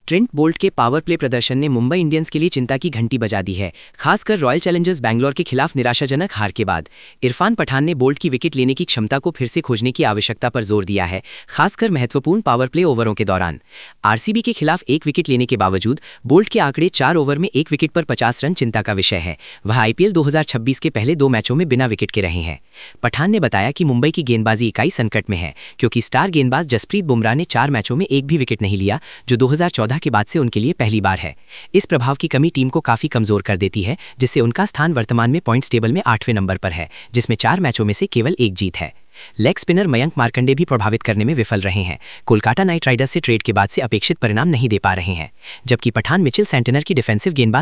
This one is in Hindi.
ट्रेंट बोल्ट के पावर प्ले प्रदर्शन ने मुंबई इंडियंस के लिए चिंता की घंटी बजा दी है, खासकर रॉयल चैलेंजर्स बैंगलोर के खिलाफ निराशाजनक हार के बाद। इरफान पठान ने बोल्ट की विकेट लेने की क्षमता को फिर से खोजने की आवश्यकता पर जोर दिया है, खासकर महत्वपूर्ण पावर प्ले ओवरों के दौरान। आरसीबी के खिलाफ 1 विकेट लेने के बावजूद बोल्ट के आंकड़े 4 ओवर में 1 विकेट पर 50 रन चिंता का विषय है। वह आईपीएल 2026 के पहले 2 मैचों में बिना विकेट के रहे हैं। पठान ने बताया कि मुंबई की गेंदबाजी इकाई संकट में है, क्योंकि स्टार गेंदबाज जसप्रीत बुमराह ने 4 मैचों में 1 भी विकेट नहीं लिया, जो 2014 के बाद से उनके लिए पहली बार है। इस प्रभाव की कमी टीम को काफी कमजोर कर देती है, जिससे उनका स्थान वर्तमान में पॉइंट्स टेबल में 8वें नंबर पर है, जिसमें 4 मैचों में से केवल 1 जीत है। लेग स्पिनर मयंक मार्कंडे भी प्रभावित करने में विफल रहे हैं। कोलकाता नाइट राइडर्स से ट्रेड के बाद से अपेक्षित परिणाम नहीं दे पा रहे हैं, जबकि पठान मिचेल सेंटनर की डिफेंसिव गेंदबाज